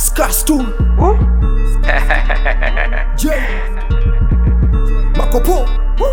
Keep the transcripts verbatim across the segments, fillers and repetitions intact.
Skastool J Makopo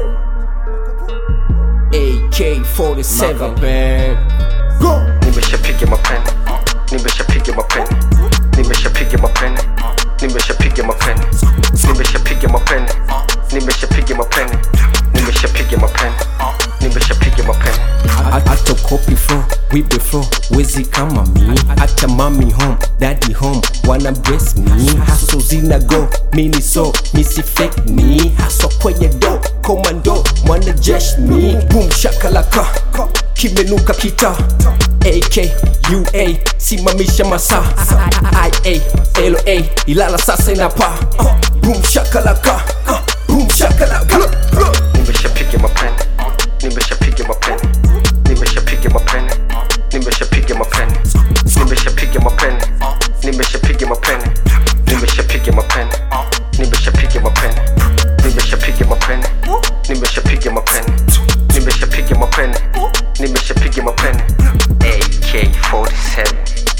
A K forty-seven Go! Nimeshapiga mapeni, nimeshapiga mapeni, nimeshapiga mapeni, nimeshapiga mapeni, nimeshapiga mapeni, nimeshapiga mapeni, nimeshapiga mapeni, nimeshapiga mapeni. Hata copy flow, we before, wezi kama me. Hata mommy home, daddy home, wanna bless me. Hustle zina go, mini so, misi fake me. Hustle kwenye do, commando, mwana jesh me. Boom shakalaka, kimenuka kita. A K U A, simamisha masa. I A L A, ilala sasa inapa. Boom shakalaka, boom shakalaka. Nimeshapiga mapeni, nimeshapiga mapeni, nimeshapiga mapeni, nimeshapiga mapeni, nimeshapiga mapeni, nimeshapiga mapeni, nimeshapiga mapeni, nimeshapiga mapeni, nimeshapiga mapeni, nimeshapiga mapeni, nimeshapiga mapeni, nimeshapiga mapeni. A K forty-seven,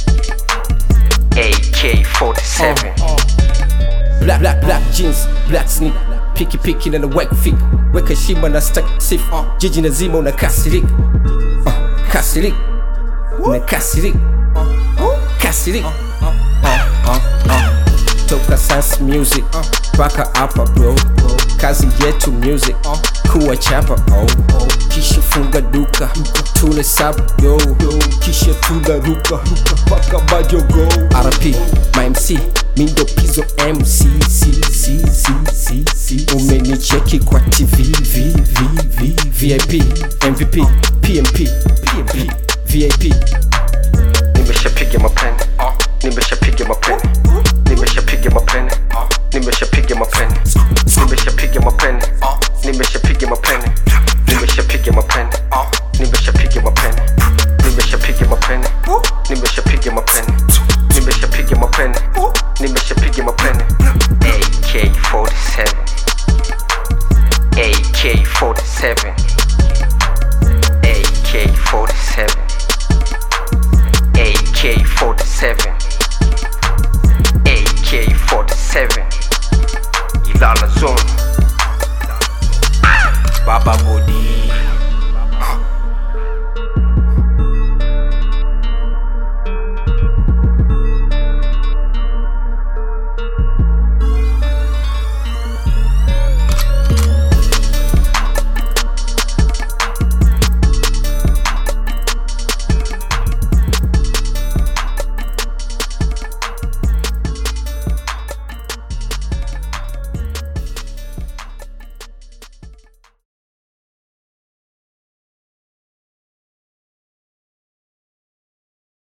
A K forty-seven. Black, black, black jeans, black sneak. Picky picky na na wake fig. Weka shima na stack sif. Jiji na zima una kasirik. uh, Kasirik na kasirik. Kasirik uh, uh, uh. Toka sans music paka hapa bro. Kazi yetu music kuwa chapa oh. Kisha funga duka tule sub yo. Kisha tunaruka paka bajo go. R P my M C Mindo Pizzo M C C C C C C. Umenicheki kwa T V V V V V I P M V P P M P P M P V I P. Nimeshapiga mapeni, nimeshapiga mapeni, nimeshapiga mapeni, nimeshapiga mapeni, nimeshapiga mapeni, nimeshapiga mapeni, nimeshapiga mapeni, nimeshapiga mapeni, nimeshapiga mapeni, nimeshapiga mapeni, nimeshapiga mapeni, nimeshapiga mapeni. A K forty-seven, A K forty-seven, A K forty-seven, A K forty-seven, A K forty-seven. Ilala Zone, Baba Body.